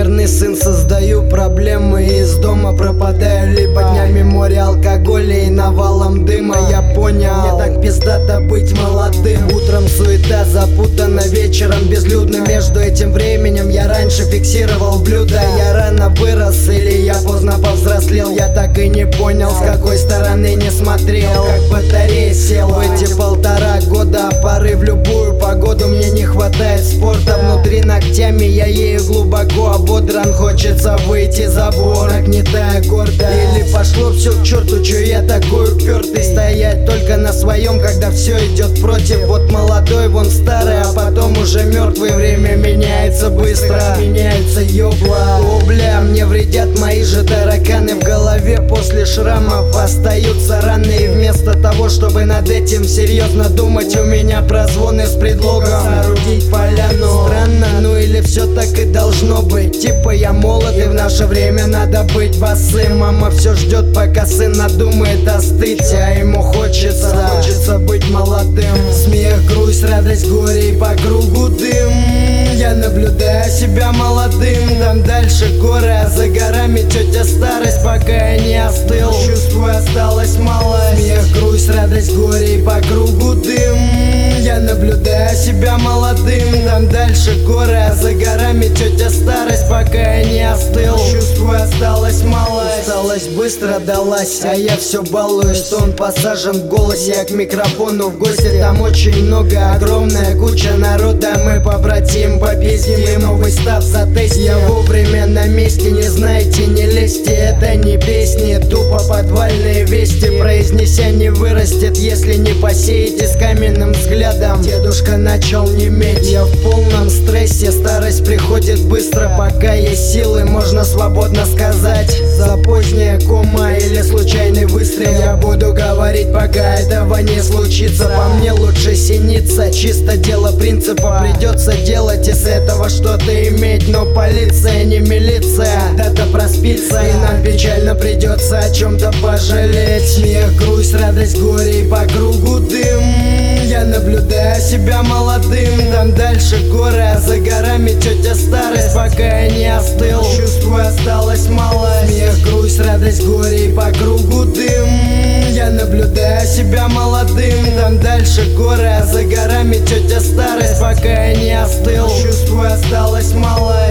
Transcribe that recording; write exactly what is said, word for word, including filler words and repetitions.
Примерный сын, создаю проблемы, из дома пропадаю либо днями, море алкоголя и навалом дыма. Я понял, мне так пиздато быть молодым. Утром суета запутана, вечером безлюдно. Между этим временем я раньше фиксировал блюда. Я рано вырос или я поздно повзрослел, я так и не понял, с какой стороны не смотрел. Как батарея сел в эти полтора года, поры в любую погоду. Мне не хватает спорта, внутри ногтями я ею глубоко ободран. Хочется выйти за борт, нагнетая гордо. Или пошло все к черту, чё я такой упертый? Стоять только на своем, когда все идет против. Вот молодой, вон старый, а потом уже мертвый. Время меняется быстро, меняется ёбла. О бля, мне вредят мои же тараканы в голове. После шрамов остаются раны. И вместо того, чтобы над этим серьезно думать, у меня прозвоны с предлогом соорудить поляну. Странно, ну или все так и должно быть. Типа я молод, и в наше время надо быть босым. Мама все ждет, пока сын надумает остыть, а ему хочется, хочется быть молодым. Смех, грусть, радость, горе и по кругу дым. Я наблюдаю себя молодым. Там дальше горы, а за горами тетя старость. Пока я не остыл, чувствую, осталось мало. Смех, грусть, радость, горе и по кругу дым. Я наблюдаю себя молодым. Там дальше горы, а за горами тетя старость. Пока я не остыл, чувствую, осталось мало. Усталость быстро далась, а я все балуюсь. Что он посажен в голосе, я к микрофону в гости. Там очень много, огромная куча народа. Мы побратим, попиздим и новый став затестим. Я вовремя на месте, не знаете, не лезьте. Это не песни, тупо подвальные вести. Произнеся не вырастет, если не посеете. С каменным взглядом дедушка начал неметь. Я в полном стрессе, старость приходит быстро. Пока есть силы, можно свободно сказать. За поздняя кома или случайный выстрел. Я буду говорить, пока этого не случится. По мне лучше синиться, чисто дело принципа. Придется делать из этого что-то иметь. Но полиция не милиция, когда-то проспится, и нам печально придется о чем-то пожалеть. Смех, грусть, радость, горе и по кругу дым. Я наблюдаю себя молодым. Там дальше горы, а за горами тетя старость. Пока я не остыл, чувствую, осталось мало. Смех, грусть, радость, горе и по кругу дым. Я наблюдаю себя молодым. Там дальше горы, а за горами тетя старость. Пока я не остыл, чувствую, осталось мало.